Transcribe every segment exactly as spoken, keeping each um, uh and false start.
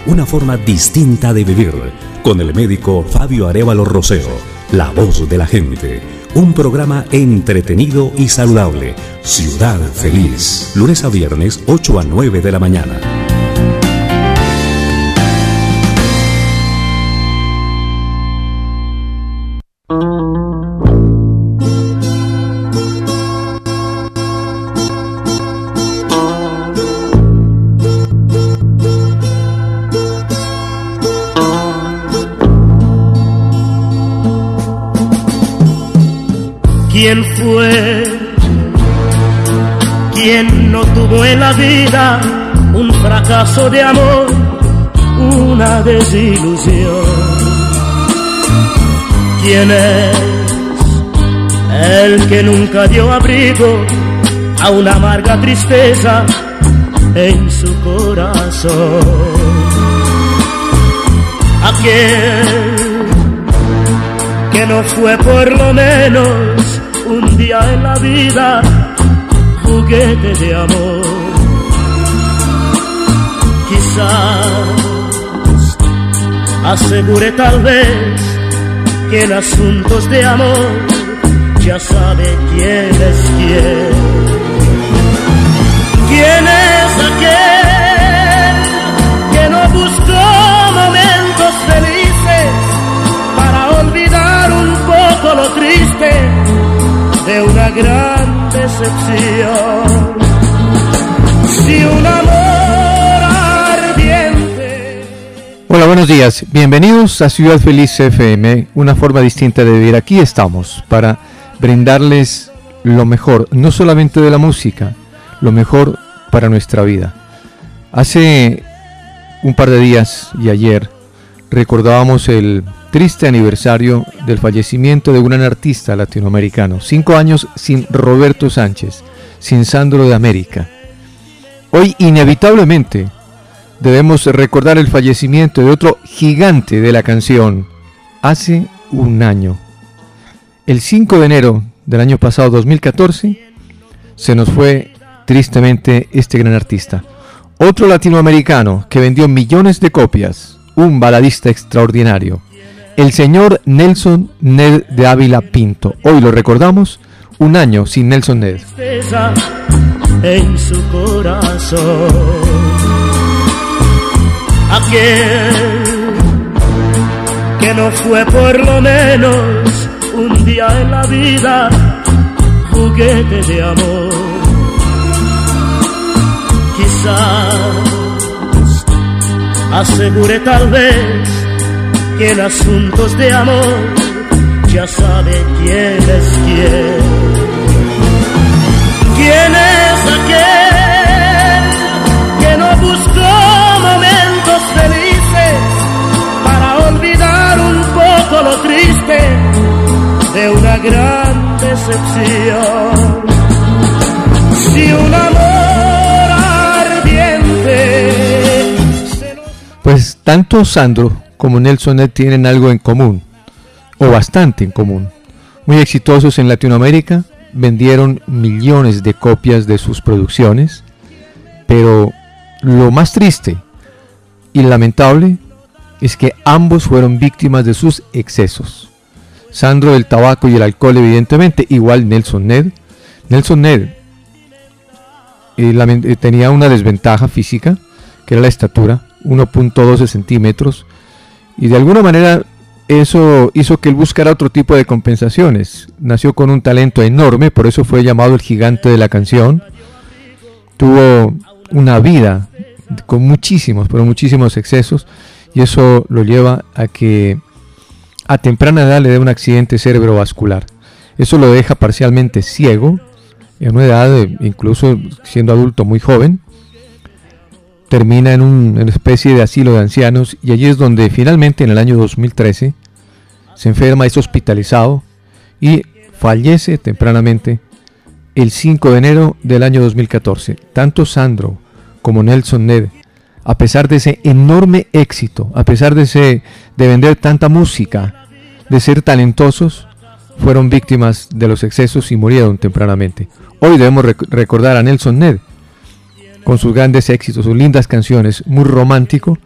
una forma distinta de vivir, con el médico Fabio Arévalo Rosero, la voz de la gente. Un programa entretenido y saludable. Ciudad Feliz, lunes a viernes, ocho a nueve de la mañana. ¿Quién fue? ¿Quién no tuvo en la vida un fracaso de amor, una desilusión? ¿Quién es el que nunca dio abrigo a una amarga tristeza en su corazón? Aquel que no fue por lo menos un día en la vida juguete de amor. Quizás asegure tal vez que en asuntos de amor ya sabe quién es quién. ¿Quién es aquel que no buscó momentos felices para olvidar un poco lo triste de una gran decepción? Si un amor ardiente. Hola, buenos días. Bienvenidos a Ciudad Feliz F M, una forma distinta de vivir. Aquí estamos para brindarles lo mejor, no solamente de la música, lo mejor para nuestra vida. Hace un par de días y ayer recordábamos el triste aniversario del fallecimiento de un gran artista latinoamericano. Cinco años sin Roberto Sánchez, sin Sandro de América. Hoy inevitablemente debemos recordar el fallecimiento de otro gigante de la canción. Hace un año, el cinco de enero del año pasado, dos mil catorce, se nos fue tristemente este gran artista. Otro latinoamericano que vendió millones de copias, un baladista extraordinario, el señor Nelson Ned de Ávila Pinto. Hoy lo recordamos, un año sin Nelson Ned. En su corazón, aquel que no fue por lo menos un día en la vida juguete de amor. Quizás asegure tal vez que en asuntos de amor ya sabe quién es quién. ¿Quién es aquel que no buscó momentos felices para olvidar un poco lo triste de una gran decepción? Si un amor ardiente. Pues tanto Sandro como Nelson Ned tienen algo en común, o bastante en común. Muy exitosos en Latinoamérica, vendieron millones de copias de sus producciones, pero lo más triste y lamentable es que ambos fueron víctimas de sus excesos. Sandro del tabaco y el alcohol, evidentemente, igual Nelson Ned. Nelson Ned eh, lament- tenía una desventaja física, que era la estatura, uno punto doce centímetros, y de alguna manera eso hizo que él buscara otro tipo de compensaciones. Nació con un talento enorme, por eso fue llamado el gigante de la canción. Tuvo una vida con muchísimos, pero muchísimos excesos, y eso lo lleva a que a temprana edad le dé un accidente cerebrovascular. Eso lo deja parcialmente ciego, en una edad, de, incluso siendo adulto muy joven. Termina en, un, en una especie de asilo de ancianos, y allí es donde finalmente en el año dos mil trece se enferma, es hospitalizado y fallece tempranamente el cinco de enero del año dos mil catorce. Tanto Sandro como Nelson Ned, a pesar de ese enorme éxito, a pesar de, ese, de vender tanta música, de ser talentosos, fueron víctimas de los excesos y murieron tempranamente. Hoy debemos rec- recordar a Nelson Ned con sus grandes éxitos, sus lindas canciones, muy romántico,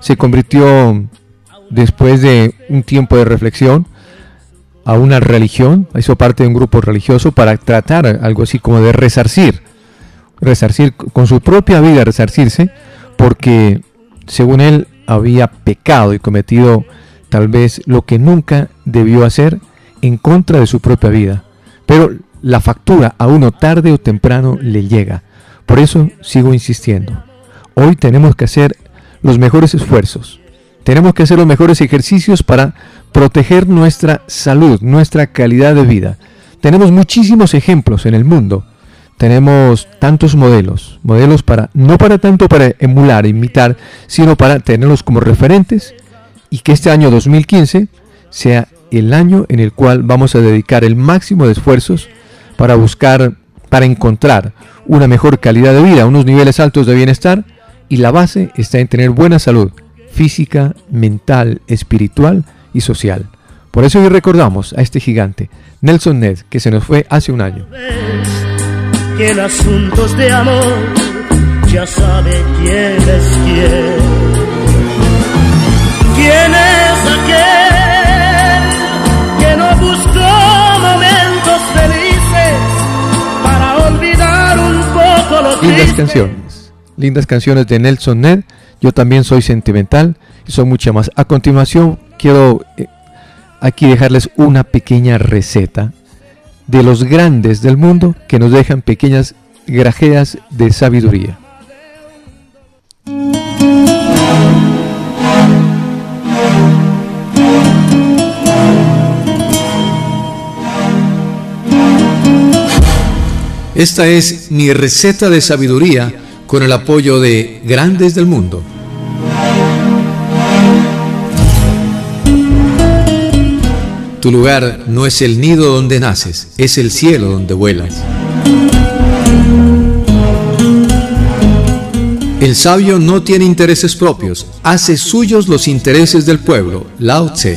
se convirtió, después de un tiempo de reflexión, a una religión, hizo parte de un grupo religioso para tratar algo así como de resarcir, resarcir con su propia vida, resarcirse, porque según él había pecado y cometido tal vez lo que nunca debió hacer en contra de su propia vida. Pero la factura a uno tarde o temprano le llega. Por eso sigo insistiendo. Hoy tenemos que hacer los mejores esfuerzos. Tenemos que hacer los mejores ejercicios para proteger nuestra salud, nuestra calidad de vida. Tenemos muchísimos ejemplos en el mundo. Tenemos tantos modelos, modelos para, no para tanto para emular, imitar, sino para tenerlos como referentes, y que este año dos mil quince sea el año en el cual vamos a dedicar el máximo de esfuerzos para buscar, para encontrar una mejor calidad de vida, unos niveles altos de bienestar, y la base está en tener buena salud física, mental, espiritual y social. Por eso hoy recordamos a este gigante, Nelson Ned, que se nos fue hace un año. Que en asuntos de amor ya sabe quién es quién. ¿Quién es aquel que no buscó momentos felices para olvidar un poco lo triste? Lindas canciones, lindas canciones de Nelson Ned. Yo también soy sentimental y soy mucha más. A continuación quiero eh, aquí dejarles una pequeña receta de los grandes del mundo que nos dejan pequeñas grajeas de sabiduría. Esta es mi receta de sabiduría con el apoyo de grandes del mundo. Tu lugar no es el nido donde naces, es el cielo donde vuelas. El sabio no tiene intereses propios, hace suyos los intereses del pueblo. Lao Tse.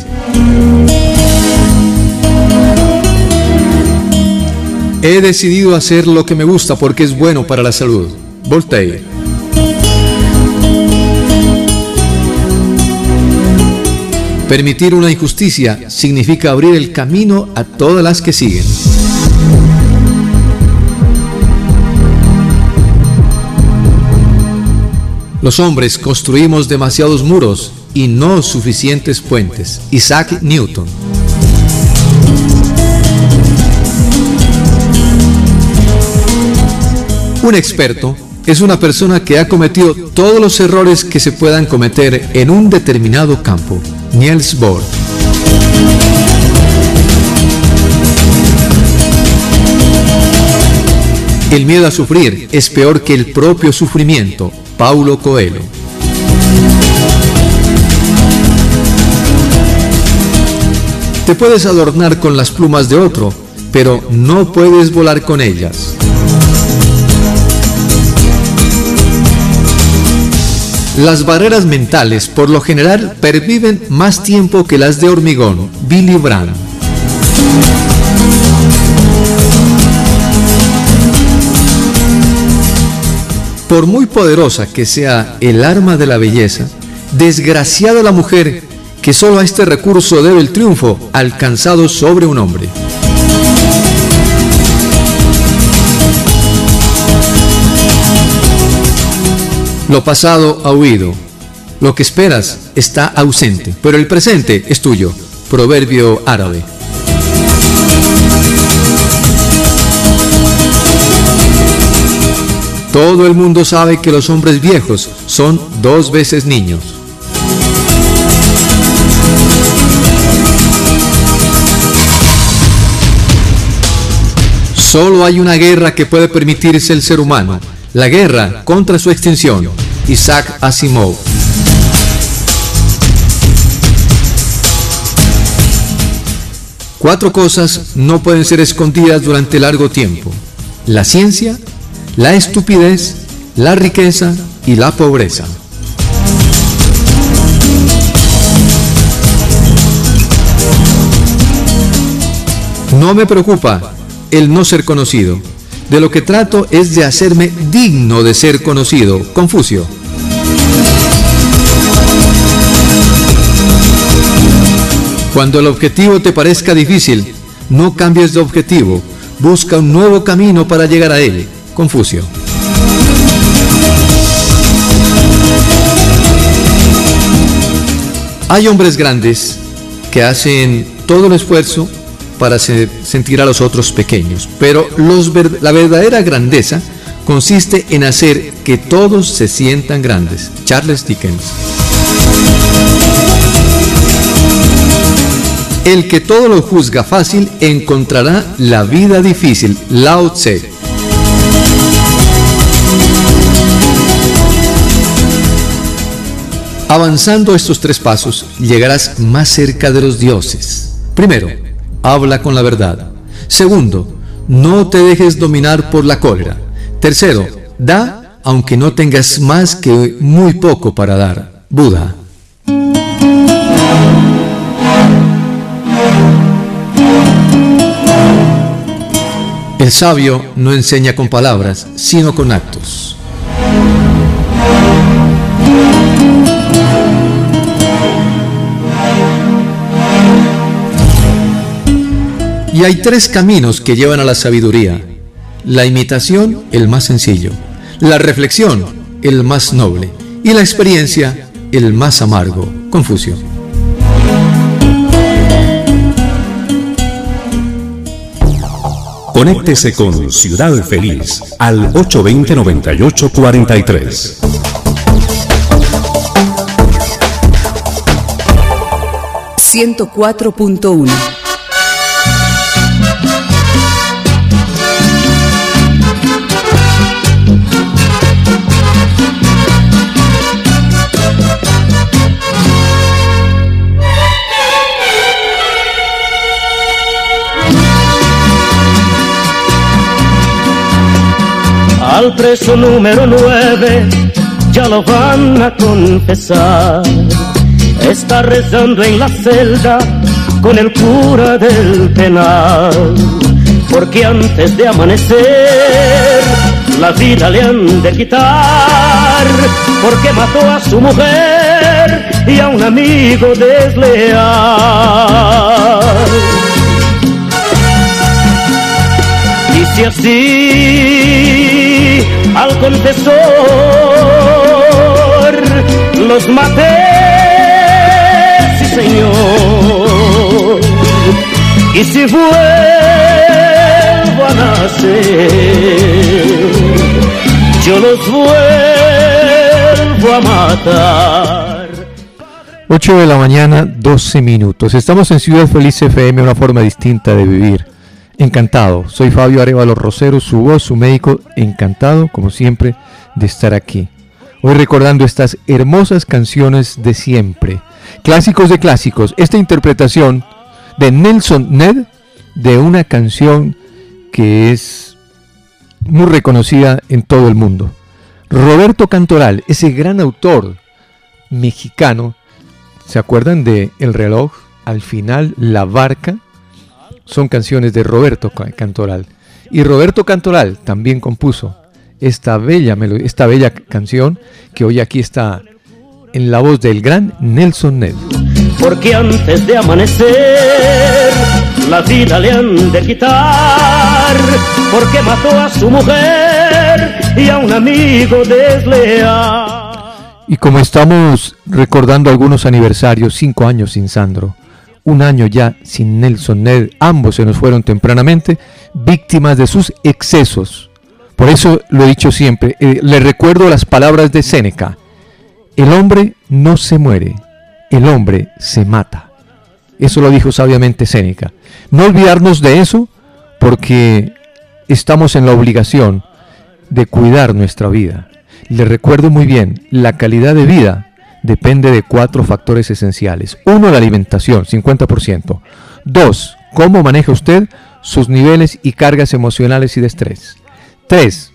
He decidido hacer lo que me gusta porque es bueno para la salud. Voltaire. Permitir una injusticia significa abrir el camino a todas las que siguen. Los hombres construimos demasiados muros y no suficientes puentes. Isaac Newton. Un experto es una persona que ha cometido todos los errores que se puedan cometer en un determinado campo. Niels Bohr. El miedo a sufrir es peor que el propio sufrimiento. Paulo Coelho. Te puedes adornar con las plumas de otro, pero no puedes volar con ellas. Las barreras mentales por lo general perviven más tiempo que las de hormigón. Billy Brandt. Por muy poderosa que sea el arma de la belleza, desgraciada la mujer que solo a este recurso debe el triunfo alcanzado sobre un hombre. Lo pasado ha huido, lo que esperas está ausente, pero el presente es tuyo. Proverbio árabe. Todo el mundo sabe que los hombres viejos son dos veces niños. Solo hay una guerra que puede permitirse el ser humano. La guerra contra su extinción. Isaac Asimov. Cuatro cosas no pueden ser escondidas durante largo tiempo: la ciencia, la estupidez, la riqueza y la pobreza. No me preocupa el no ser conocido. De lo que trato es de hacerme digno de ser conocido. Confucio. Cuando el objetivo te parezca difícil, no cambies de objetivo, busca un nuevo camino para llegar a él. Confucio. Hay hombres grandes que hacen todo el esfuerzo para sentir a los otros pequeños, pero los ver- la verdadera grandeza consiste en hacer que todos se sientan grandes. Charles Dickens. El que todo lo juzga fácil encontrará la vida difícil. Lao Tse. Avanzando estos tres pasos, llegarás más cerca de los dioses. Primero, habla con la verdad. Segundo, no te dejes dominar por la cólera. Tercero, da aunque no tengas más que muy poco para dar. Buda. El sabio no enseña con palabras, sino con actos. Y hay tres caminos que llevan a la sabiduría. La imitación, el más sencillo. La reflexión, el más noble. Y la experiencia, el más amargo. Confucio. Conéctese con Ciudad Feliz al ocho dos cero, nueve ocho cuatro tres. ciento cuatro punto uno. Al preso número nueve ya lo van a confesar. Está rezando en la celda con el cura del penal, porque antes de amanecer la vida le han de quitar, porque mató a su mujer y a un amigo desleal. Dice así al confesor: los maté, sí señor, y si vuelvo a nacer, yo los vuelvo a matar. ocho de la mañana, doce minutos. Estamos en Ciudad Feliz F M, una forma distinta de vivir. Encantado, soy Fabio Arévalo Rosero, su voz, su médico, encantado, como siempre, de estar aquí. Hoy recordando estas hermosas canciones de siempre, clásicos de clásicos, esta interpretación de Nelson Ned de una canción que es muy reconocida en todo el mundo. Roberto Cantoral, ese gran autor mexicano, ¿se acuerdan de El reloj? Al final, La barca. Son canciones de Roberto Cantoral. Y Roberto Cantoral también compuso esta bella, esta bella canción que hoy aquí está en la voz del gran Nelson Ned. Porque antes de amanecer la vida le han de quitar, porque mató a su mujer y a un amigo desleal. Y como estamos recordando algunos aniversarios, cinco años sin Sandro, un año ya sin Nelson Ned, ambos se nos fueron tempranamente, víctimas de sus excesos. Por eso lo he dicho siempre, eh, le recuerdo las palabras de Séneca: el hombre no se muere, el hombre se mata. Eso lo dijo sabiamente Séneca. No olvidarnos de eso, porque estamos en la obligación de cuidar nuestra vida. Le recuerdo muy bien, la calidad de vida depende de cuatro factores esenciales. Uno, la alimentación, cincuenta por ciento. Dos, cómo maneja usted sus niveles y cargas emocionales y de estrés. Tres,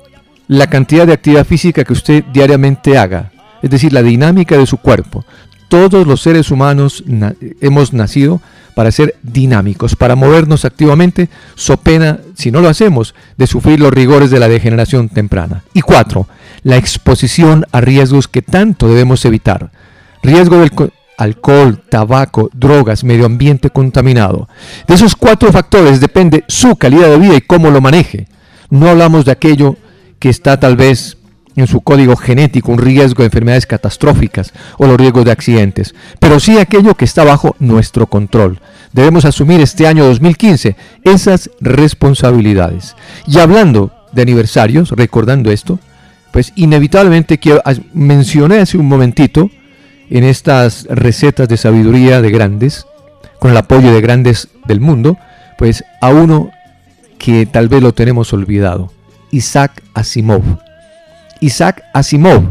la cantidad de actividad física que usted diariamente haga, es decir, la dinámica de su cuerpo. Todos los seres humanos na- hemos nacido para ser dinámicos, para movernos activamente, so pena, si no lo hacemos, de sufrir los rigores de la degeneración temprana. Y cuatro, la exposición a riesgos que tanto debemos evitar. Riesgo del, alcohol, tabaco, drogas, medio ambiente contaminado. De esos cuatro factores depende su calidad de vida y cómo lo maneje. No hablamos de aquello que está tal vez en su código genético, un riesgo de enfermedades catastróficas o los riesgos de accidentes, pero sí aquello que está bajo nuestro control. Debemos asumir este año dos mil quince esas responsabilidades. Y hablando de aniversarios, recordando esto, pues inevitablemente quiero, mencioné hace un momentito en estas recetas de sabiduría de grandes, con el apoyo de grandes del mundo, pues a uno que tal vez lo tenemos olvidado, Isaac Asimov. Isaac Asimov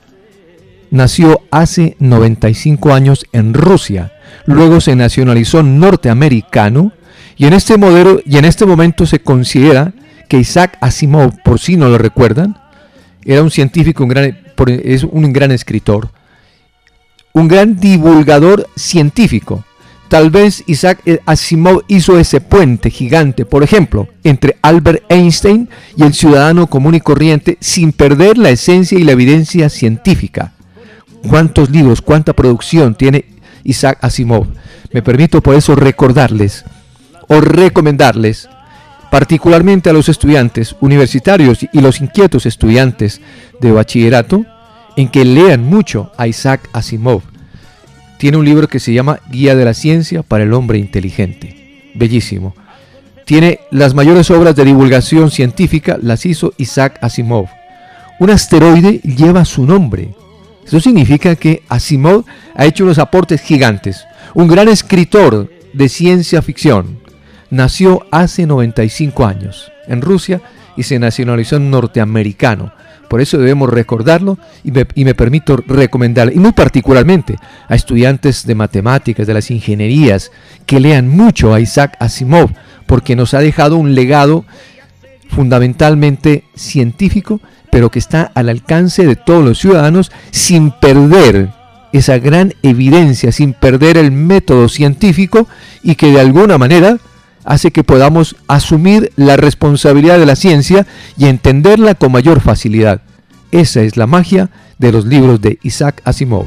nació hace noventa y cinco años en Rusia, luego se nacionalizó norteamericano y en este modelo y en este momento se considera que Isaac Asimov, por si no lo recuerdan, era un científico, un gran, es un gran escritor, un gran divulgador científico. Tal vez Isaac Asimov hizo ese puente gigante, por ejemplo, entre Albert Einstein y el ciudadano común y corriente, sin perder la esencia y la evidencia científica. ¿Cuántos libros, cuánta producción tiene Isaac Asimov? Me permito por eso recordarles o recomendarles, particularmente a los estudiantes universitarios y los inquietos estudiantes de bachillerato, en que lean mucho a Isaac Asimov. Tiene un libro que se llama Guía de la Ciencia para el Hombre Inteligente. Bellísimo. Tiene las mayores obras de divulgación científica, las hizo Isaac Asimov. Un asteroide lleva su nombre. Eso significa que Asimov ha hecho unos aportes gigantes. Un gran escritor de ciencia ficción. Nació hace noventa y cinco años en Rusia y se nacionalizó norteamericano. Por eso debemos recordarlo y me, y me permito recomendarle, y muy particularmente a estudiantes de matemáticas, de las ingenierías, que lean mucho a Isaac Asimov, porque nos ha dejado un legado fundamentalmente científico, pero que está al alcance de todos los ciudadanos sin perder esa gran evidencia, sin perder el método científico y que de alguna manera hace que podamos asumir la responsabilidad de la ciencia y entenderla con mayor facilidad. Esa es la magia de los libros de Isaac Asimov.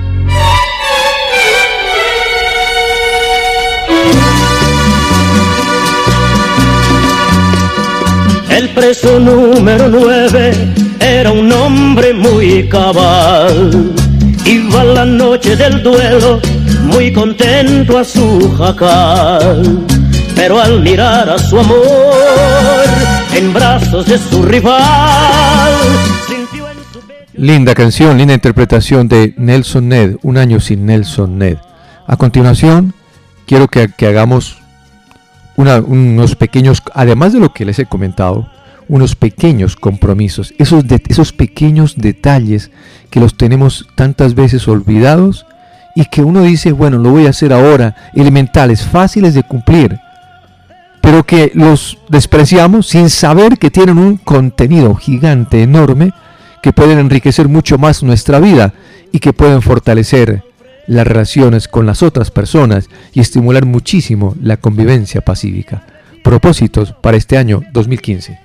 El preso número nueve era un hombre muy cabal. Iba la noche del duelo muy contento a su jacal. Pero al mirar a su amor en brazos de su rival, sintió en su pecho... Linda canción, linda interpretación de Nelson Ned, Un año sin Nelson Ned. A continuación, quiero que, que hagamos una, unos pequeños, además de lo que les he comentado, unos pequeños compromisos, esos, de, esos pequeños detalles que los tenemos tantas veces olvidados y que uno dice, bueno, lo voy a hacer ahora, elementales, fáciles de cumplir, pero que los despreciamos sin saber que tienen un contenido gigante, enorme, que pueden enriquecer mucho más nuestra vida y que pueden fortalecer las relaciones con las otras personas y estimular muchísimo la convivencia pacífica. Propósitos para este año dos mil quince.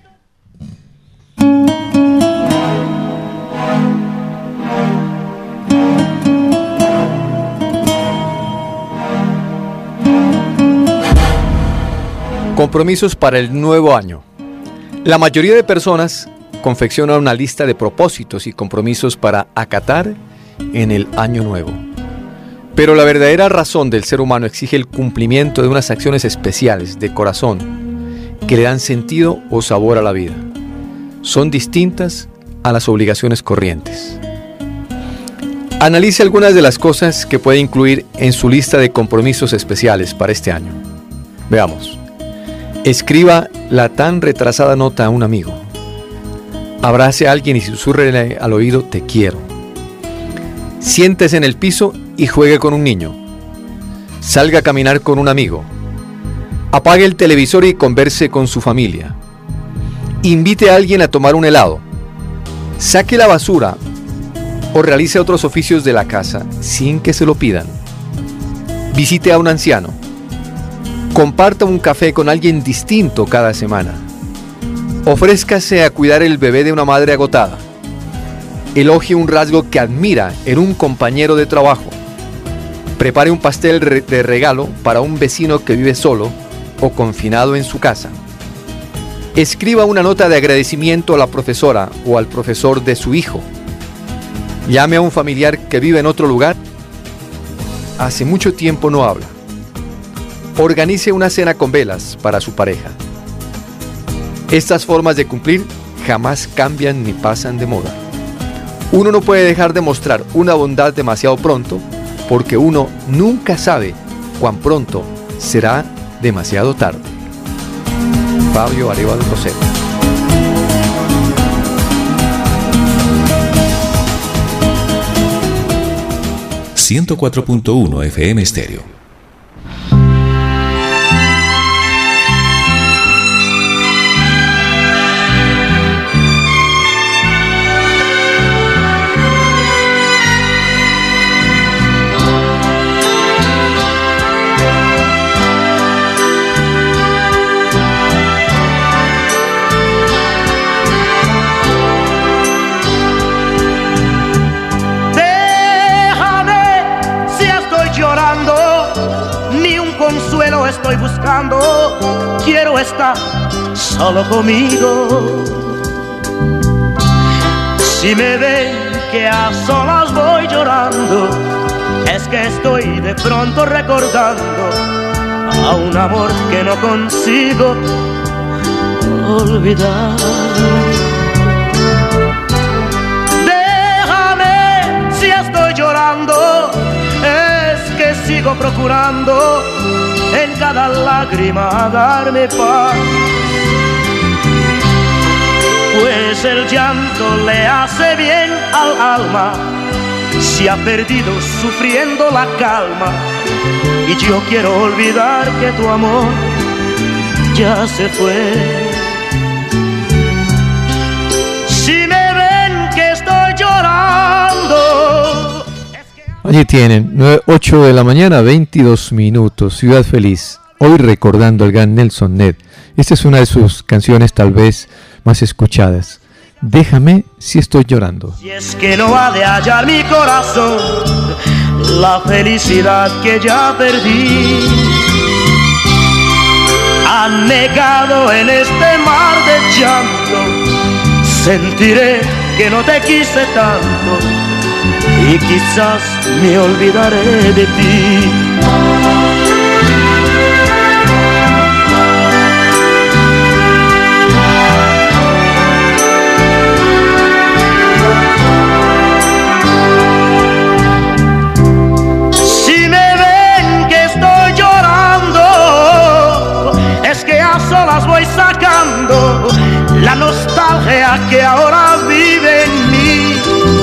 Compromisos para el nuevo año. La mayoría de personas confeccionan una lista de propósitos y compromisos para acatar en el año nuevo. Pero la verdadera razón del ser humano exige el cumplimiento de unas acciones especiales de corazón que le dan sentido o sabor a la vida. Son distintas a las obligaciones corrientes. Analice algunas de las cosas que puede incluir en su lista de compromisos especiales para este año. Veamos. Escriba la tan retrasada nota a un amigo. Abrace a alguien y susúrrele al oído te quiero. Siéntese en el piso y juegue con un niño. Salga a caminar con un amigo. Apague el televisor y converse con su familia. Invite a alguien a tomar un helado. Saque la basura o realice otros oficios de la casa sin que se lo pidan. Visite a un anciano. Comparta un café con alguien distinto cada semana. Ofrézcase a cuidar el bebé de una madre agotada. Elogie un rasgo que admira en un compañero de trabajo. Prepare un pastel de regalo para un vecino que vive solo o confinado en su casa. Escriba una nota de agradecimiento a la profesora o al profesor de su hijo. Llame a un familiar que vive en otro lugar. Hace mucho tiempo no habla. Organice una cena con velas para su pareja. Estas formas de cumplir jamás cambian ni pasan de moda. Uno no puede dejar de mostrar una bondad demasiado pronto, porque uno nunca sabe cuán pronto será demasiado tarde. Fabio Arévalo Rosero. ciento cuatro punto uno F M Estéreo. Estoy buscando, quiero estar solo conmigo. Si me ven que a solas voy llorando, es que estoy de pronto recordando a un amor que no consigo olvidar. Déjame si estoy llorando, es que sigo procurando en cada lágrima darme paz, pues el llanto le hace bien al alma, se ha perdido sufriendo la calma, y yo quiero olvidar que tu amor ya se fue. Si me ven que estoy llorando. Allí tienen, nueve, ocho de la mañana, veintidós minutos, Ciudad Feliz. Hoy recordando al gran Nelson Ned. Esta es una de sus canciones tal vez más escuchadas. Déjame si estoy llorando. Si es que no ha de hallar mi corazón la felicidad que ya perdí, anegado en este mar de llanto, sentiré que no te quise tanto y quizás me olvidaré de ti. Si me ven que estoy llorando, es que a solas voy sacando la nostalgia que ahora vive en mí.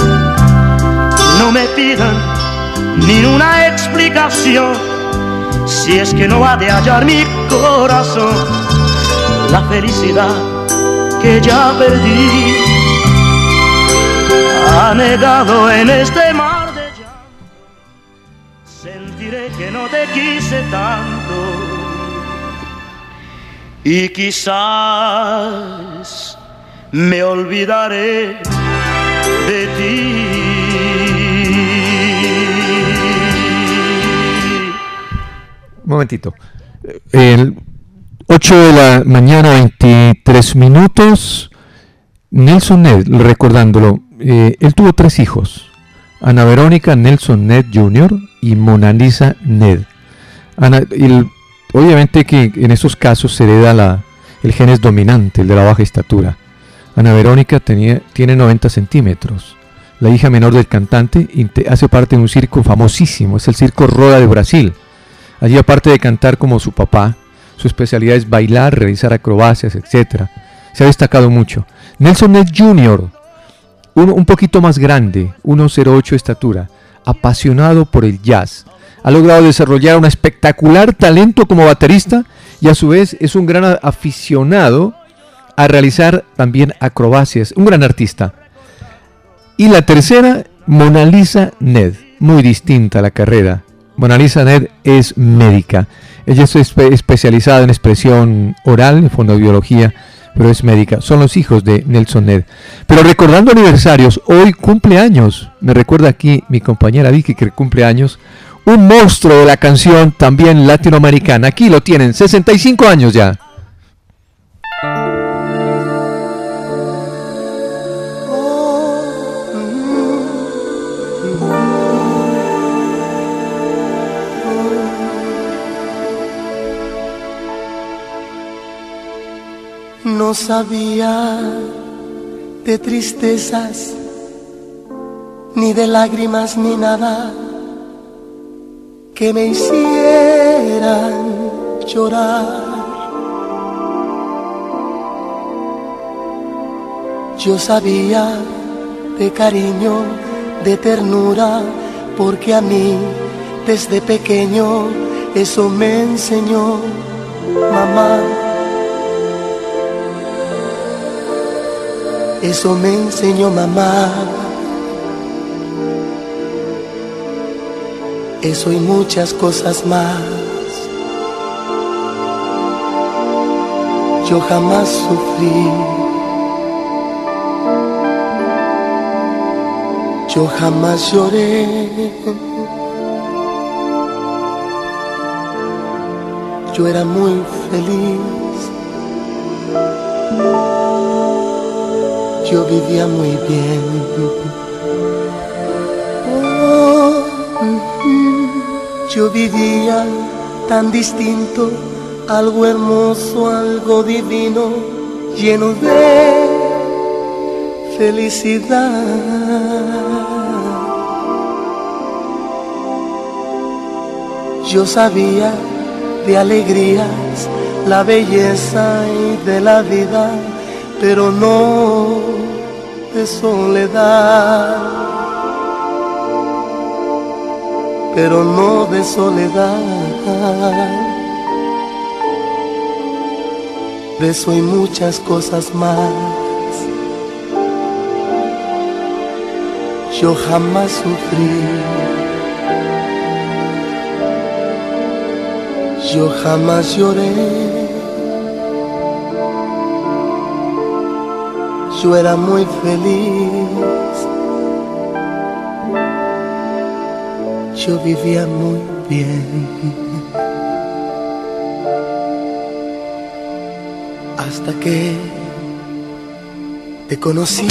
No me pidan ni una explicación, si es que no ha de hallar mi corazón la felicidad que ya perdí, anegado en este mar de llanto, sentiré que no te quise tanto y quizás me olvidaré de ti. Un momentito. El ocho de la mañana, veintitrés minutos. Nelson Ned, recordándolo, eh, él tuvo tres hijos: Ana Verónica Nelson Ned junior y Mona Lisa Ned. Ana, el, obviamente que en esos casos se hereda la, el gen es dominante, el de la baja estatura. Ana Verónica tenía, tiene noventa centímetros. La hija menor del cantante hace parte de un circo famosísimo, es el Circo Roda de Brasil. Allí, aparte de cantar como su papá, su especialidad es bailar, realizar acrobacias, etcétera. Se ha destacado mucho. Nelson Ned junior, un, un poquito más grande, uno coma cero ocho de estatura, apasionado por el jazz. Ha logrado desarrollar un espectacular talento como baterista y a su vez es un gran aficionado a realizar también acrobacias, un gran artista. Y la tercera, Mona Lisa Ned, muy distinta a la carrera. Mona Lisa Ned es médica. Ella es espe- especializada en expresión oral, en fonoaudiología, pero es médica. Son los hijos de Nelson Ned. Pero recordando aniversarios, hoy cumple años. Me recuerda aquí mi compañera Vicky que cumple años. un monstruo de la canción también latinoamericana. Aquí lo tienen, sesenta y cinco años ya. No sabía de tristezas, ni de lágrimas, ni nada que me hicieran llorar. Yo sabía de cariño, de ternura, porque a mí desde pequeño eso me enseñó mamá. Eso me enseñó mamá. Eso y muchas cosas más. Yo jamás sufrí. Yo jamás lloré. Yo era muy feliz. Yo vivía muy bien. Oh, yo vivía tan distinto, algo hermoso, algo divino, lleno de felicidad. Yo sabía de alegrías, la belleza y de la vida, pero no de soledad, pero no de soledad. De eso y muchas cosas más. Yo jamás sufrí. Yo jamás lloré. Yo era muy feliz. Yo vivía muy bien. Hasta que te conocí.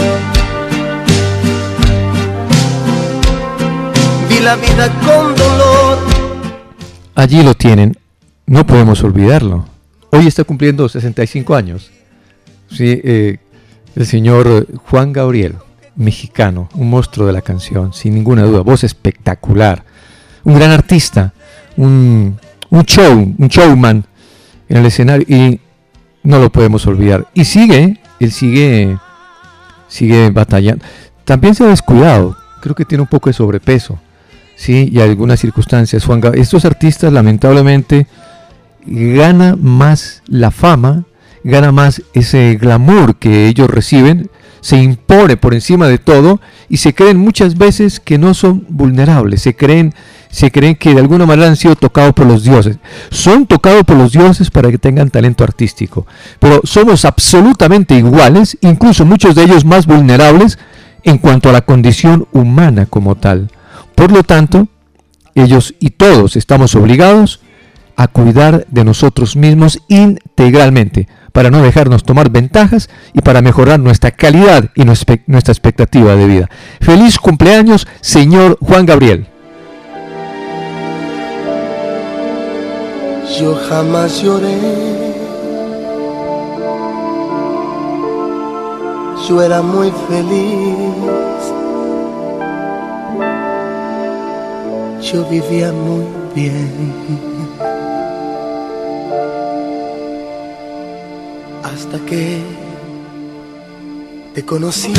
Vi la vida con dolor. Allí lo tienen, no podemos olvidarlo. Hoy está cumpliendo sesenta y cinco años. Sí, eh, el señor Juan Gabriel, mexicano, un monstruo de la canción, sin ninguna duda, voz espectacular, un gran artista, un, un show, un showman en el escenario, y no lo podemos olvidar. Y sigue, él sigue, sigue batallando. También se ha descuidado, creo que tiene un poco de sobrepeso, sí, y algunas circunstancias. Juan Gabriel, estos artistas lamentablemente gana más la fama, gana más ese glamour que ellos reciben, se impone por encima de todo y se creen muchas veces que no son vulnerables, se creen, se creen que de alguna manera han sido tocados por los dioses. Son tocados por los dioses para que tengan talento artístico, pero somos absolutamente iguales, incluso muchos de ellos más vulnerables en cuanto a la condición humana como tal. Por lo tanto, ellos y todos estamos obligados a cuidar de nosotros mismos integralmente, para no dejarnos tomar ventajas y para mejorar nuestra calidad y nuestra expectativa de vida. Feliz cumpleaños, señor Juan Gabriel. Yo jamás lloré. Yo era muy feliz. Yo vivía muy bien. Hasta que te conocí.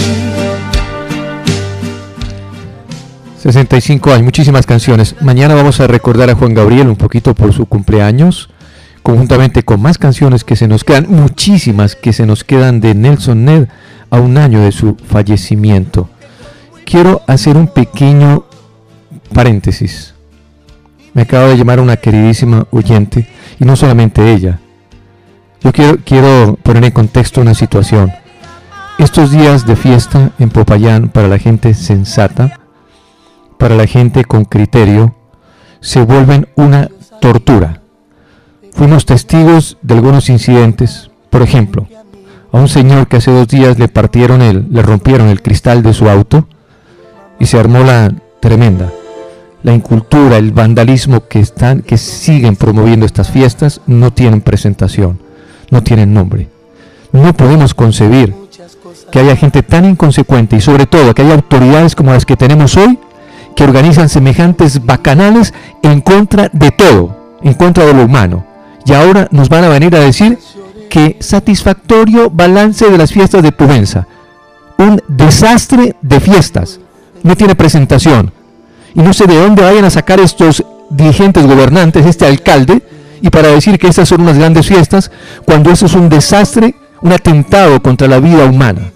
sesenta y cinco años, muchísimas canciones. Mañana vamos a recordar a Juan Gabriel un poquito por su cumpleaños, conjuntamente con más canciones que se nos quedan, muchísimas que se nos quedan de Nelson Ned a un año de su fallecimiento. Quiero hacer un pequeño paréntesis. Me acaba de llamar una queridísima oyente, y no solamente ella. Yo quiero, quiero poner en contexto una situación. Estos días de fiesta en Popayán, para la gente sensata, para la gente con criterio, se vuelven una tortura. Fuimos testigos de algunos incidentes. Por ejemplo, a un señor que hace dos días le partieron el, le rompieron el cristal de su auto y se armó la tremenda. La incultura, el vandalismo que están, que siguen promoviendo estas fiestas no tienen presentación, no tienen nombre. No podemos concebir que haya gente tan inconsecuente y sobre todo que haya autoridades como las que tenemos hoy que organizan semejantes bacanales en contra de todo, en contra de lo humano. Y ahora nos van a venir a decir que satisfactorio balance de las fiestas de Pubensa. Un desastre de fiestas. No tiene presentación. Y no sé de dónde vayan a sacar estos dirigentes gobernantes, este alcalde, y para decir que estas son unas grandes fiestas, cuando eso es un desastre, un atentado contra la vida humana.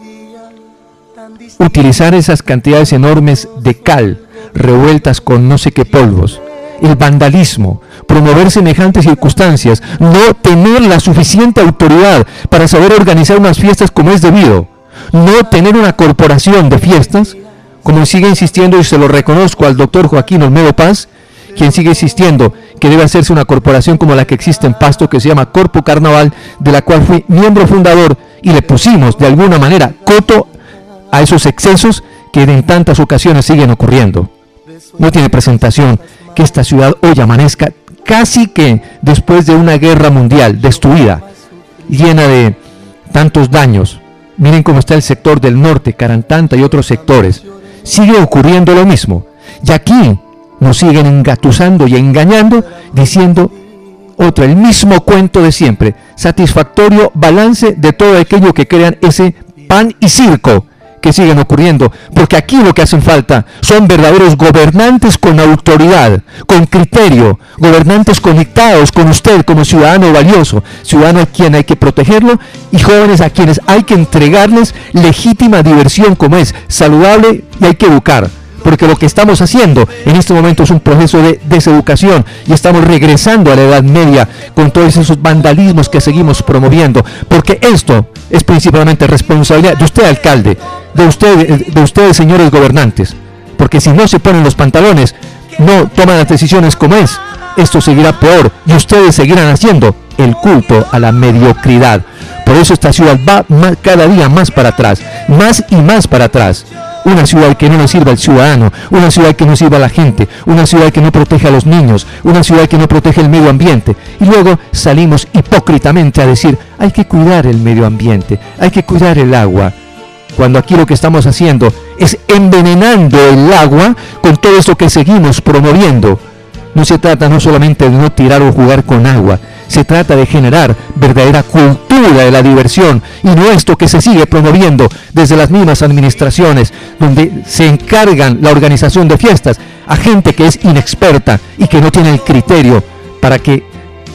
Utilizar esas cantidades enormes de cal, revueltas con no sé qué polvos, el vandalismo, promover semejantes circunstancias, no tener la suficiente autoridad para saber organizar unas fiestas como es debido, no tener una corporación de fiestas, como sigue insistiendo, y se lo reconozco al doctor Joaquín Olmedo Paz, quien sigue insistiendo que debe hacerse una corporación como la que existe en Pasto, que se llama Corpo Carnaval, de la cual fui miembro fundador, y le pusimos de alguna manera coto a esos excesos que en tantas ocasiones siguen ocurriendo. No tiene presentación que esta ciudad hoy amanezca casi que después de una guerra mundial destruida, llena de tantos daños. Miren cómo está el sector del norte, Carantanta y otros sectores. Sigue ocurriendo lo mismo. Y aquí nos siguen engatusando y engañando, diciendo otro, el mismo cuento de siempre. Satisfactorio balance de todo aquello que crean ese pan y circo que siguen ocurriendo, porque aquí lo que hacen falta son verdaderos gobernantes con autoridad, con criterio, gobernantes conectados con usted como ciudadano valioso, ciudadano a quien hay que protegerlo, y jóvenes a quienes hay que entregarles legítima diversión como es, saludable, y hay que educar. Porque lo que estamos haciendo en este momento es un proceso de deseducación y estamos regresando a la Edad Media con todos esos vandalismos que seguimos promoviendo, porque esto es principalmente responsabilidad de usted, alcalde, de ustedes, de ustedes, señores gobernantes, porque si no se ponen los pantalones, no toman las decisiones como es, esto seguirá peor y ustedes seguirán haciendo el culto a la mediocridad. Por eso esta ciudad va más, cada día más para atrás, más y más para atrás. Una ciudad que no le sirva al ciudadano, una ciudad que no sirva a la gente, una ciudad que no protege a los niños, una ciudad que no protege el medio ambiente. Y luego salimos hipócritamente a decir, hay que cuidar el medio ambiente, hay que cuidar el agua. Cuando aquí lo que estamos haciendo es envenenando el agua con todo esto que seguimos promoviendo. No se trata no solamente de no tirar o jugar con agua, se trata de generar verdadera cultura de la diversión y no esto que se sigue promoviendo desde las mismas administraciones donde se encargan la organización de fiestas a gente que es inexperta y que no tiene el criterio para que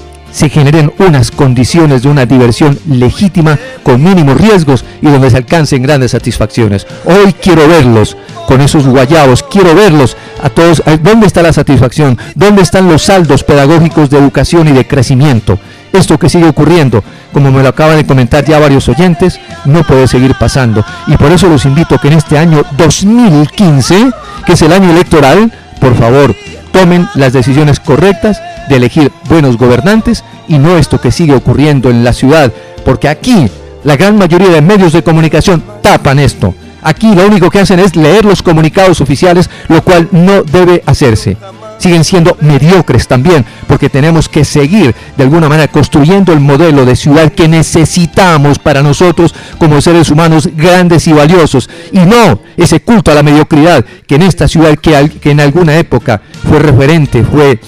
se generen unas condiciones de una diversión legítima con mínimos riesgos y donde se alcancen grandes satisfacciones. Hoy quiero verlos con esos guayabos, quiero verlos a todos. ¿Dónde está la satisfacción? ¿Dónde están los saldos pedagógicos de educación y de crecimiento? Esto que sigue ocurriendo, como me lo acaban de comentar ya varios oyentes, no puede seguir pasando. Y por eso los invito a que en este año dos mil quince, que es el año electoral, por favor, tomen las decisiones correctas de elegir buenos gobernantes y no esto que sigue ocurriendo en la ciudad, porque aquí la gran mayoría de medios de comunicación tapan esto. Aquí lo único que hacen es leer los comunicados oficiales, lo cual no debe hacerse. Siguen siendo mediocres también, porque tenemos que seguir de alguna manera construyendo el modelo de ciudad que necesitamos para nosotros como seres humanos grandes y valiosos, y no ese culto a la mediocridad que en esta ciudad que, al, que en alguna época fue referente, fue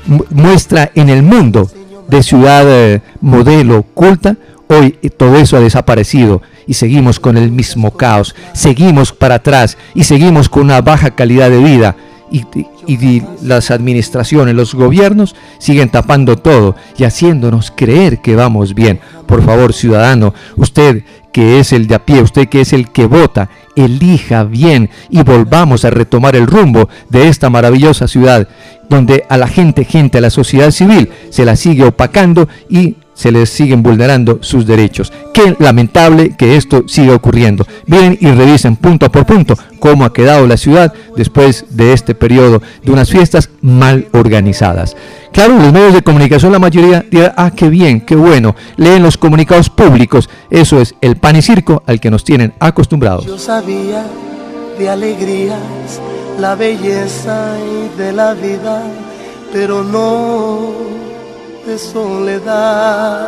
muestra en el mundo de ciudad eh, modelo culta. Hoy todo eso ha desaparecido y seguimos con el mismo caos, seguimos para atrás y seguimos con una baja calidad de vida y, y, y las administraciones, los gobiernos siguen tapando todo y haciéndonos creer que vamos bien. Por favor, ciudadano, usted que es el de a pie, usted que es el que vota, elija bien y volvamos a retomar el rumbo de esta maravillosa ciudad donde a la gente, gente, a la sociedad civil se la sigue opacando y se les siguen vulnerando sus derechos. Qué lamentable que esto siga ocurriendo. Miren y revisen punto por punto cómo ha quedado la ciudad después de este periodo de unas fiestas mal organizadas. Claro, los medios de comunicación, la mayoría dirá, ah, qué bien, qué bueno, leen los comunicados públicos. Eso es el pan y circo al que nos tienen acostumbrados. Yo sabía de alegrías, la belleza y de la vida, pero no de soledad,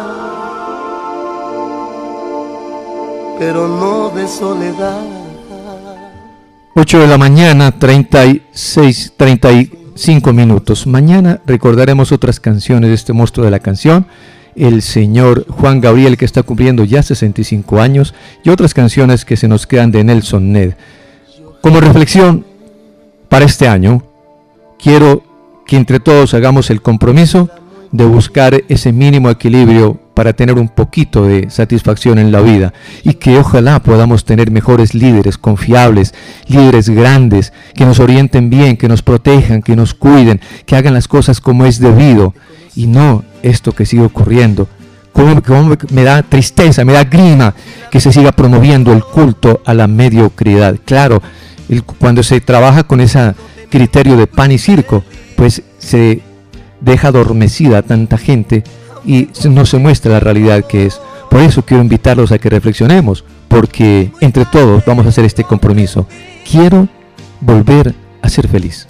pero no de soledad. ocho de la mañana, treinta y seis, treinta y cinco minutos. Mañana recordaremos otras canciones de este monstruo de la canción, el señor Juan Gabriel, que está cumpliendo ya sesenta y cinco años, y otras canciones que se nos quedan de Nelson Ned. Como reflexión para este año, quiero que entre todos hagamos el compromiso de buscar ese mínimo equilibrio para tener un poquito de satisfacción en la vida, y que ojalá podamos tener mejores líderes confiables, líderes grandes, que nos orienten bien, que nos protejan, que nos cuiden, que hagan las cosas como es debido, y no esto que sigue ocurriendo. Como, como me da tristeza, me da grima que se siga promoviendo el culto a la mediocridad. Claro, el, cuando se trabaja con ese criterio de pan y circo, pues se deja adormecida a tanta gente y no se muestra la realidad que es. Por eso quiero invitarlos a que reflexionemos, porque entre todos vamos a hacer este compromiso. Quiero volver a ser feliz.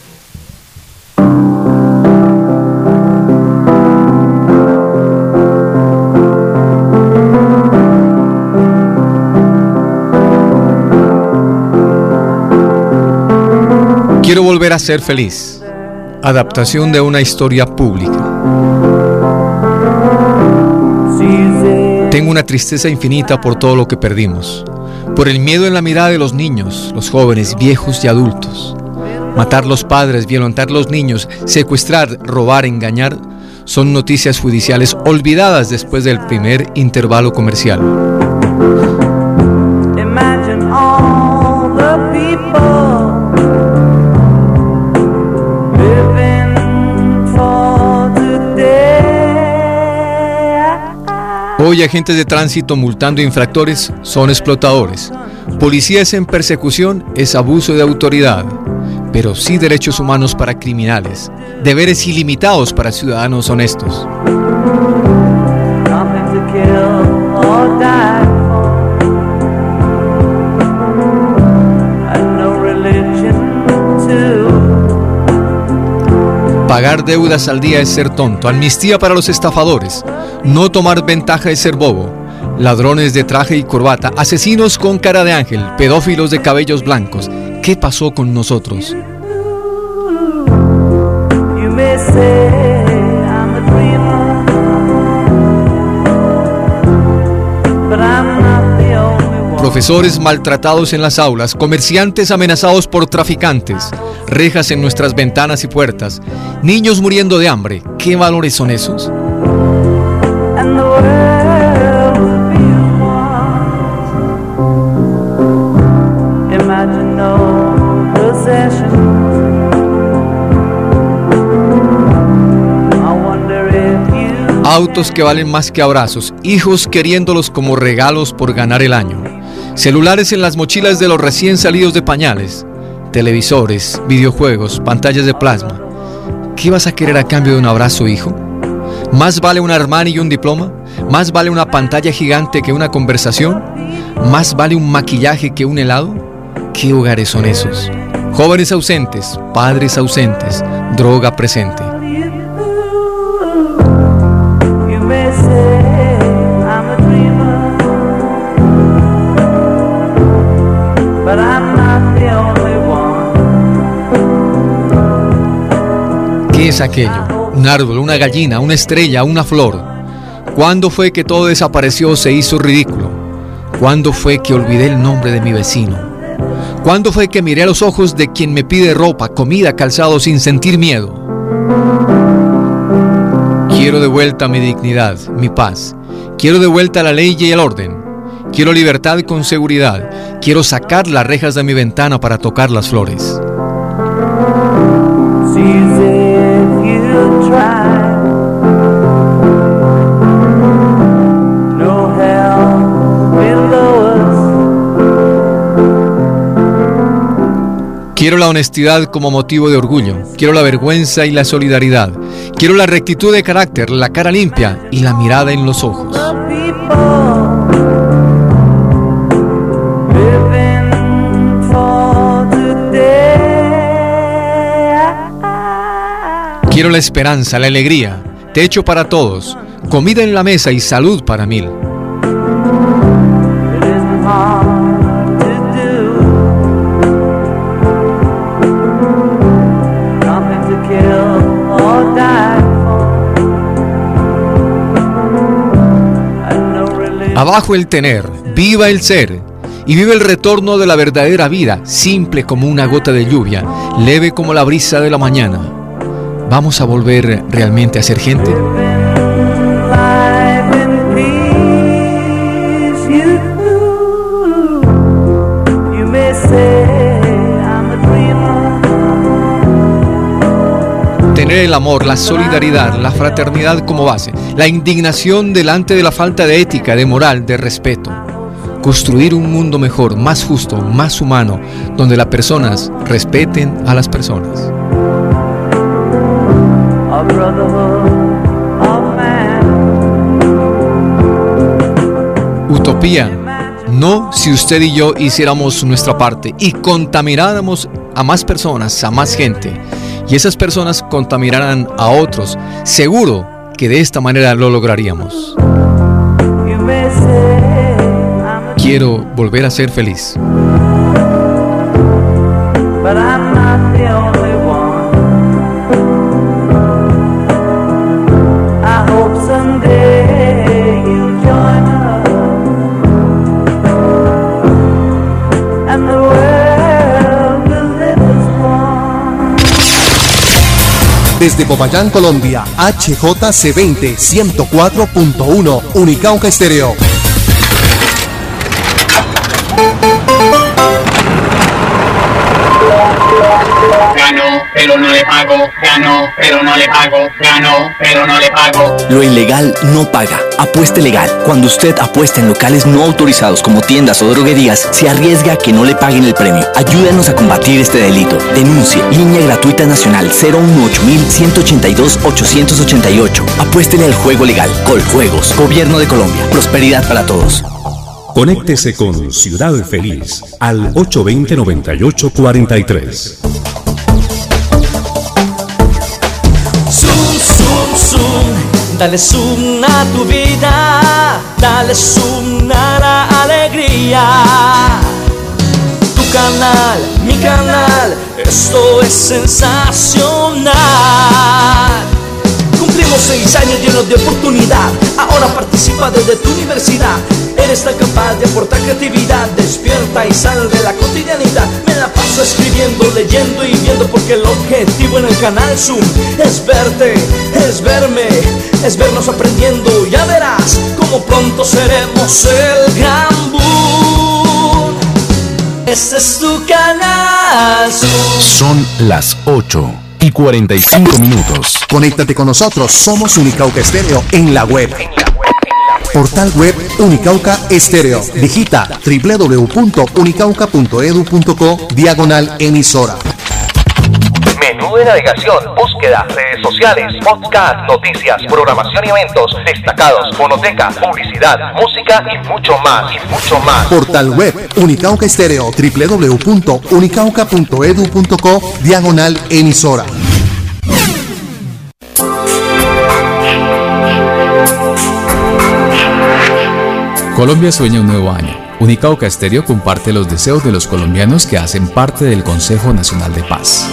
Quiero volver a ser feliz. Adaptación de una historia pública. Tengo una tristeza infinita por todo lo que perdimos, por el miedo en la mirada de los niños, los jóvenes, viejos y adultos. Matar los padres, violentar los niños, secuestrar, robar, engañar, son noticias judiciales olvidadas después del primer intervalo comercial. Imagine all the people. Hoy agentes de tránsito multando infractores son explotadores. Policías en persecución es abuso de autoridad. Pero sí derechos humanos para criminales. Deberes ilimitados para ciudadanos honestos. Pagar deudas al día es ser tonto. Amnistía para los estafadores. No tomar ventaja es ser bobo. Ladrones de traje y corbata. Asesinos con cara de ángel. Pedófilos de cabellos blancos. ¿Qué pasó con nosotros? Profesores maltratados en las aulas, comerciantes amenazados por traficantes, rejas en nuestras ventanas y puertas, niños muriendo de hambre. ¿Qué valores son esos? Autos que valen más que abrazos, hijos queriéndolos como regalos por ganar el año, celulares en las mochilas de los recién salidos de pañales, televisores, videojuegos, pantallas de plasma. ¿Qué vas a querer a cambio de un abrazo, hijo? ¿Más vale un Armani y un diploma? ¿Más vale una pantalla gigante que una conversación? ¿Más vale un maquillaje que un helado? ¿Qué hogares son esos? Jóvenes ausentes, padres ausentes, droga presente. ¿Qué es aquello? Un árbol, una gallina, una estrella, una flor. ¿Cuándo fue que todo desapareció, se hizo ridículo? ¿Cuándo fue que olvidé el nombre de mi vecino? ¿Cuándo fue que miré a los ojos de quien me pide ropa, comida, calzado sin sentir miedo? Quiero de vuelta mi dignidad, mi paz. Quiero de vuelta la ley y el orden. Quiero libertad con seguridad. Quiero sacar las rejas de mi ventana para tocar las flores. la honestidad como motivo de orgullo. Quiero la vergüenza y la solidaridad. Quiero la rectitud de carácter, la cara limpia y la mirada en los ojos. Quiero la esperanza, la alegría, techo para todos, comida en la mesa y salud para mil. Abajo el tener, viva el ser, y vive el retorno de la verdadera vida, simple como una gota de lluvia, leve como la brisa de la mañana. ¿Vamos a volver realmente a ser gente? Tener el amor, la solidaridad, la fraternidad como base, la indignación delante de la falta de ética, de moral, de respeto. Construir un mundo mejor, más justo, más humano, donde las personas respeten a las personas. Utopía, no si usted y yo hiciéramos nuestra parte y contamináramos a más personas, a más gente, y esas personas contaminarán a otros. Seguro que de esta manera lo lograríamos. Quiero volver a ser feliz. Desde Popayán, Colombia, H J C veinte, ciento cuatro punto uno, Unicauca Estéreo. Gano, pero no le pago, gano, pero no le pago, gano, pero no le pago. Lo ilegal no paga. Apueste legal. Cuando usted apuesta en locales no autorizados como tiendas o droguerías, se arriesga a que no le paguen el premio. Ayúdanos a combatir este delito. Denuncie. Línea gratuita nacional cero uno ocho mil ciento ochenta y dos ochocientos ochenta y ocho. Apuéstele al juego legal. Coljuegos. Gobierno de Colombia. Prosperidad para todos. Conéctese con Ciudad Feliz al ocho dos cero, nueve ocho cuatro tres. Zoom, zoom, zoom, dale zoom a tu vida, dale zoom a la alegría. Tu canal, mi canal, esto es sensacional. Cumplimos seis años llenos de oportunidad, ahora participa desde tu universidad. Eres tan capaz de aportar creatividad, despierta y sal de la cotidianidad. Me la paso escribiendo, leyendo y viendo, porque el objetivo en el canal Zoom es verte, es verme, es vernos aprendiendo. Ya verás cómo pronto seremos el gran boom. Este es tu canal Zoom. Son las ocho y cuarenta y cinco minutos. Conéctate con nosotros, somos Unicauca Estéreo en la web. Portal web Unicauca Estéreo. Digita doble u doble u doble u punto unicauca punto edu punto co diagonal emisora. Menú de navegación, búsqueda, redes sociales, podcast, noticias, programación y eventos, destacados, fonoteca, publicidad, música y mucho más, y mucho más. Portal web Unicauca Estéreo, doble u doble u doble u punto unicauca punto edu punto co diagonal emisora. Colombia sueña un nuevo año. Unicauca Estéreo comparte los deseos de los colombianos que hacen parte del Consejo Nacional de Paz.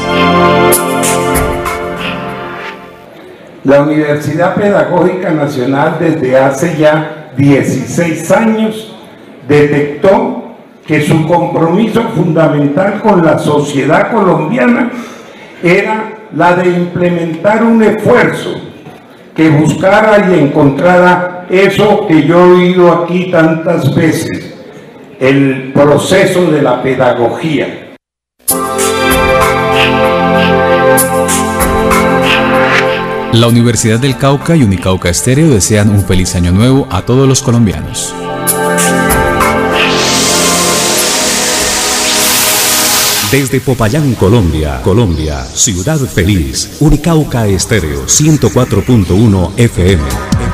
La Universidad Pedagógica Nacional desde hace ya dieciséis años detectó que su compromiso fundamental con la sociedad colombiana era la de implementar un esfuerzo que buscara y encontrara eso que yo he oído aquí tantas veces, el proceso de la pedagogía. La Universidad del Cauca y Unicauca Estéreo desean un feliz año nuevo a todos los colombianos. Desde Popayán, Colombia, Colombia, Ciudad Feliz, Unicauca Estéreo ciento cuatro punto uno F M.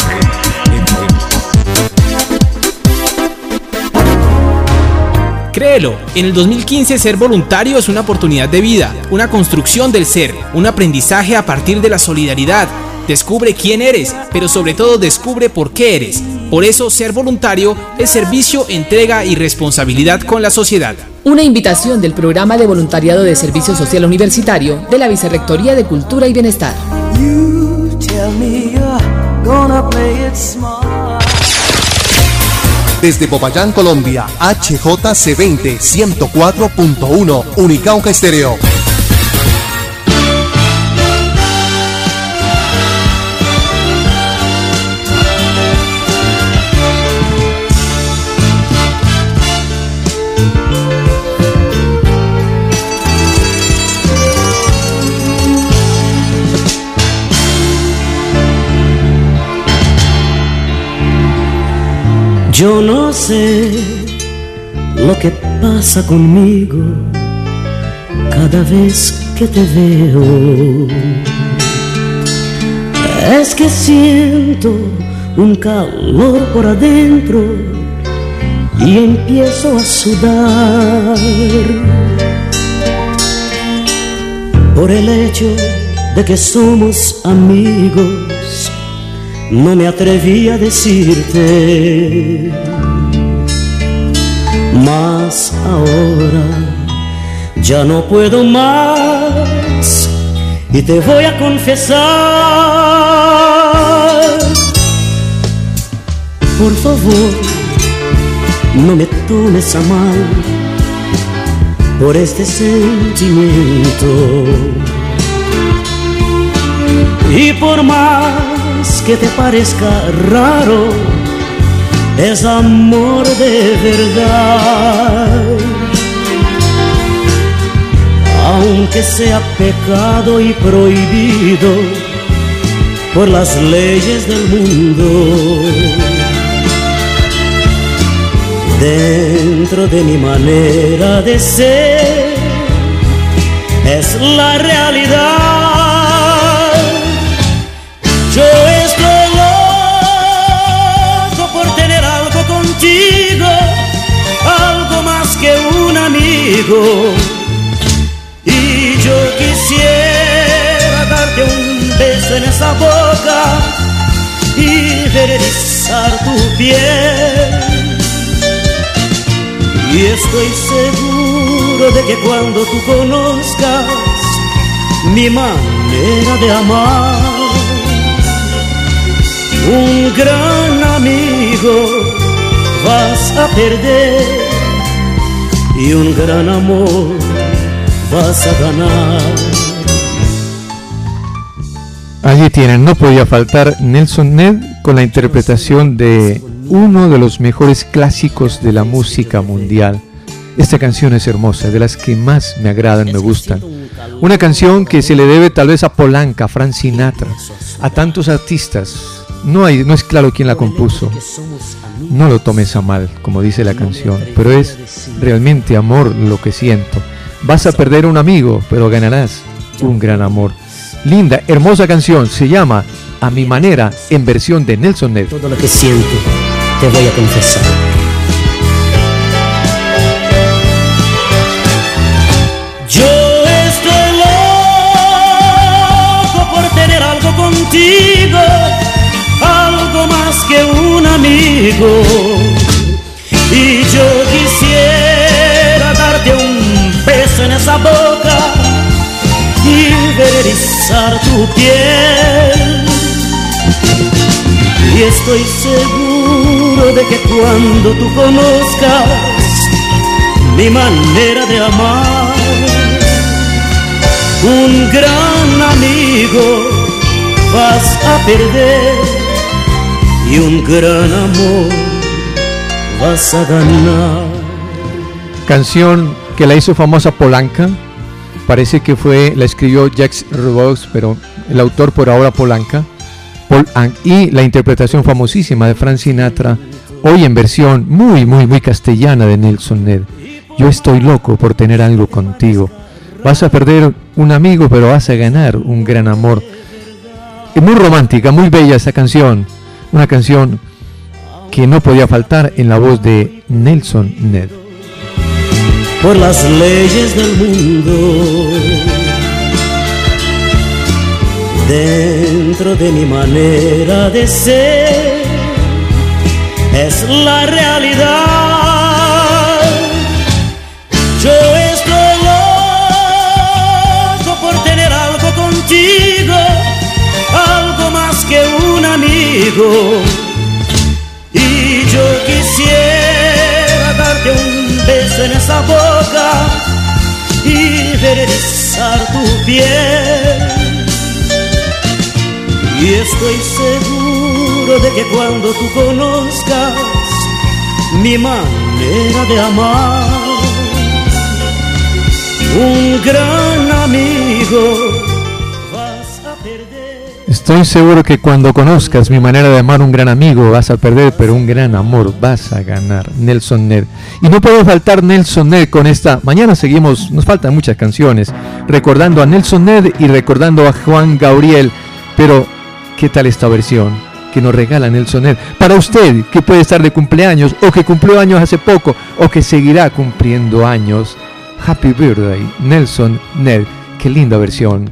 Créelo, en el dos mil quince ser voluntario es una oportunidad de vida, una construcción del ser, un aprendizaje a partir de la solidaridad. Descubre quién eres, pero sobre todo descubre por qué eres. Por eso ser voluntario es servicio, entrega y responsabilidad con la sociedad. Una invitación del Programa de Voluntariado de Servicio Social Universitario de la Vicerrectoría de Cultura y Bienestar. Desde Popayán, Colombia, H J C veinte ciento cuatro punto uno Unicauca Estéreo. Yo no sé lo que pasa conmigo cada vez que te veo. Es que siento un calor por adentro y empiezo a sudar por el hecho de que somos amigos. No me atreví a decirte, mas ahora ya no puedo más y te voy a confesar. Por favor, no me tomes a mal por este sentimiento. Y por más que te parezca raro, es amor de verdad. Aunque sea pecado y prohibido por las leyes del mundo, dentro de mi manera de ser es la realidad. Yo estoy loco por tener algo contigo, algo más que un amigo. Y yo quisiera darte un beso en esa boca y ver erizar tu piel. Y estoy seguro de que cuando tú conozcas mi manera de amar, un gran amigo vas a perder y un gran amor vas a ganar. Allí tienen, no podía faltar Nelson Ned con la interpretación de uno de los mejores clásicos de la música mundial. Esta canción es hermosa, de las que más me agradan, me gustan. Una canción que se le debe tal vez a Polanca, a Frank Sinatra, a tantos artistas. No, hay, no es claro quién la compuso. No lo tomes a mal, como dice la canción, pero es realmente amor lo que siento. Vas a perder un amigo, pero ganarás un gran amor. Linda, hermosa canción, se llama A Mi Manera, en versión de Nelson Ned. Todo lo que siento te voy a confesar. Yo estoy loco por tener algo contigo, algo más que un amigo. Y yo quisiera darte un beso en esa boca y ver erizar tu piel. Y estoy seguro de que cuando tú conozcas mi manera de amar, un gran amigo vas a perder y un gran amor vas a ganar. Canción que la hizo famosa Polanca. Parece que fue, la escribió Jacques Robox, pero el autor por ahora Polanca. Paul Ank, y la interpretación famosísima de Frank Sinatra, hoy en versión muy, muy, muy castellana de Nelson Ned. Yo estoy loco por tener algo contigo. Vas a perder un amigo, pero vas a ganar un gran amor. Es muy romántica, muy bella esta canción. Una canción que no podía faltar en la voz de Nelson Ned. Por las leyes del mundo, dentro de mi manera de ser, es la realidad. Yo estoy loco por tener algo contigo, algo más que un amigo. Y yo quisiera darte un beso en esa boca y ver erizar tu piel. Y estoy seguro de que cuando tú conozcas mi manera de amar, un gran amigo vas a perder. Estoy seguro que cuando conozcas mi manera de amar, un gran amigo vas a perder, pero un gran amor vas a ganar. Nelson Ned. Y no puede faltar Nelson Ned con esta. Mañana seguimos, nos faltan muchas canciones, recordando a Nelson Ned y recordando a Juan Gabriel. Pero, ¿qué tal esta versión que nos regala Nelson Ned? Para usted, que puede estar de cumpleaños, o que cumplió años hace poco, o que seguirá cumpliendo años. Happy Birthday, Nelson Ned. Qué linda versión.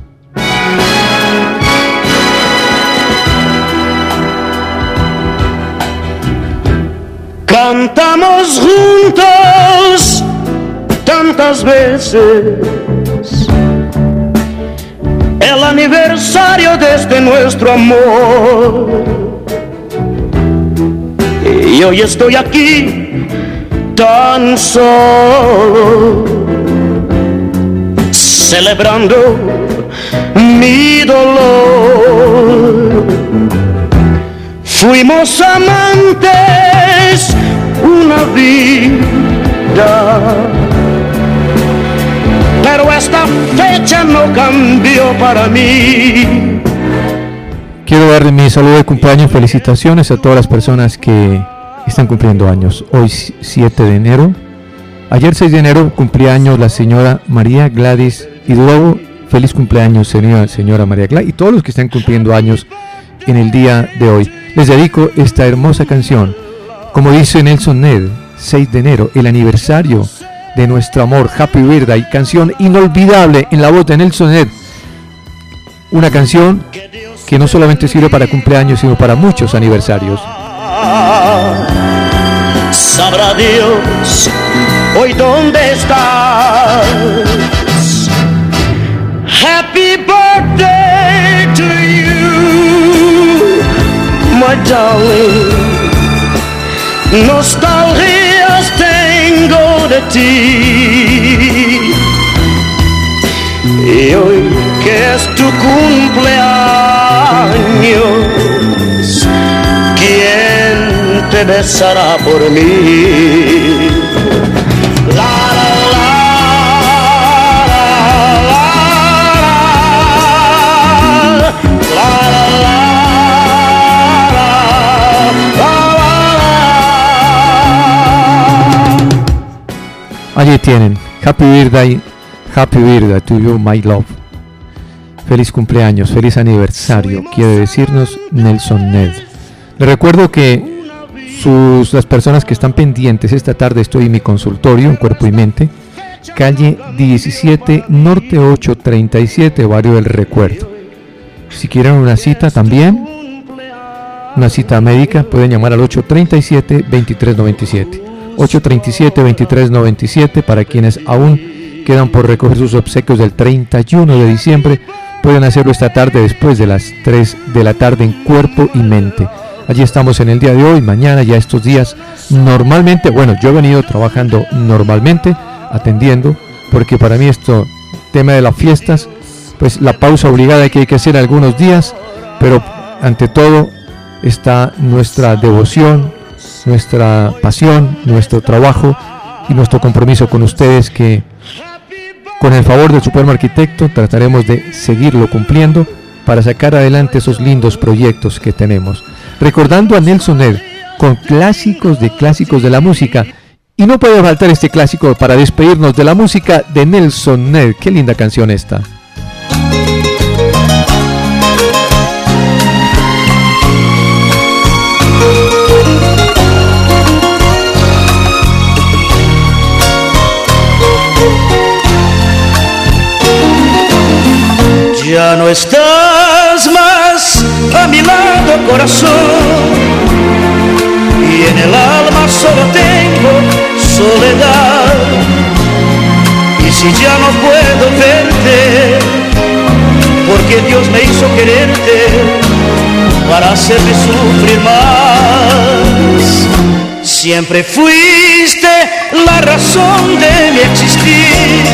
Cantamos juntos tantas veces el aniversario de este nuestro amor, y hoy estoy aquí tan solo, celebrando mi dolor. Fuimos amantes una vida, pero esta fecha no cambió para mí. Quiero darle mi saludo de cumpleaños, felicitaciones a todas las personas que están cumpliendo años. Hoy siete de enero, ayer seis de enero cumplía años la señora María Gladys Hidlobo. Feliz cumpleaños, señora, señora María Gladys, y todos los que están cumpliendo años en el día de hoy. Les dedico esta hermosa canción. Como dice Nelson Ned, seis de enero, el aniversario de nuestro amor. Happy Birthday, canción inolvidable en la voz de Nelson Ned. Una canción que no solamente sirve para cumpleaños, sino para muchos aniversarios. Sabrá Dios hoy dónde estás. Happy birthday to you, my darling. Nostalgias tengo de ti, y hoy que es tu cumpleaños, ¿quién te besará por mí? La, la, la, la, la, la, Allí tienen, Happy Birthday, Happy Birthday to you, my love. Feliz cumpleaños, feliz aniversario, quiere decirnos Nelson Ned. Les recuerdo que sus, las personas que están pendientes, esta tarde estoy en mi consultorio, en Cuerpo y Mente, calle diecisiete, norte ocho treinta y siete, barrio del Recuerdo. Si quieren una cita también, una cita médica, pueden llamar al ocho treinta y siete, veintitrés noventa y siete. ocho treinta y siete, veintitrés noventa y siete. Para quienes aún quedan por recoger sus obsequios del treinta y uno de diciembre, pueden hacerlo esta tarde después de las tres de la tarde en Cuerpo y Mente. Allí estamos en el día de hoy, mañana, ya estos días. Normalmente, bueno, yo he venido trabajando normalmente, atendiendo, porque para mí esto, tema de las fiestas, pues la pausa obligada que hay que hacer algunos días, pero ante todo está nuestra devoción, nuestra pasión, nuestro trabajo y nuestro compromiso con ustedes, que con el favor del Supremo Arquitecto trataremos de seguirlo cumpliendo para sacar adelante esos lindos proyectos que tenemos. Recordando a Nelson Ned con clásicos de clásicos de la música, Y no puede faltar este clásico para despedirnos de la música de Nelson Ned. Qué linda canción esta. Ya no estás más a mi lado, corazón, y en el alma solo tengo soledad. Y si ya no puedo verte, porque Dios me hizo quererte para hacerme sufrir más. Siempre fuiste la razón de mi existir.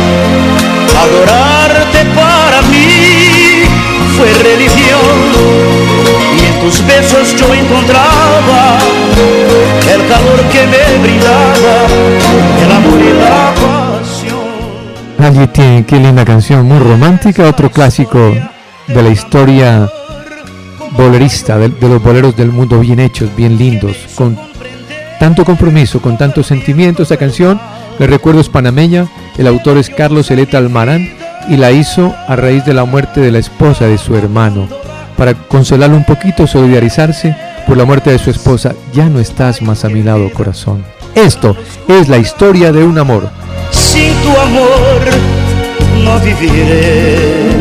Adorarte para mí fue religión, y en tus besos yo encontraba el calor que me brindaba el amor y la pasión. Allí tiene, qué linda canción, muy romántica, otro clásico de la historia bolerista, de, de los boleros del mundo, bien hechos, bien lindos, con tanto compromiso, con tanto sentimiento. Esta canción, les recuerdo, es panameña. El autor es Carlos Eleta Almarán y la hizo a raíz de la muerte de la esposa de su hermano. Para consolarlo un poquito, solidarizarse por la muerte de su esposa. Ya no estás más a mi lado, corazón. Esto es la historia de un amor. Sin tu amor no viviré.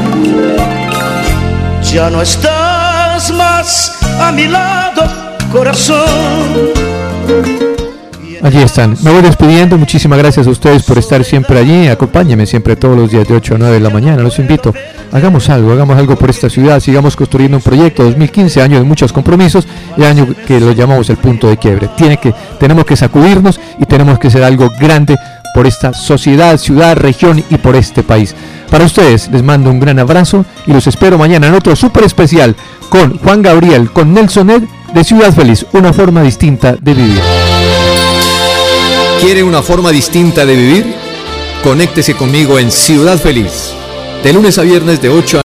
Ya no estás más a mi lado, corazón. Allí están. Me voy despidiendo. Muchísimas gracias a ustedes por estar siempre allí. Acompáñenme siempre todos los días de ocho a nueve de la mañana. Los invito. Hagamos algo, hagamos algo por esta ciudad. Sigamos construyendo un proyecto. dos mil quince, año de muchos compromisos y año que lo llamamos el punto de quiebre. Tiene que, tenemos que sacudirnos y tenemos que hacer algo grande por esta sociedad, ciudad, región y por este país. Para ustedes les mando un gran abrazo y los espero mañana en otro súper especial con Juan Gabriel, con Nelson Ned de Ciudad Feliz. Una forma distinta de vivir. ¿Quiere una forma distinta de vivir? Conéctese conmigo en Ciudad Feliz, de lunes a viernes de ocho a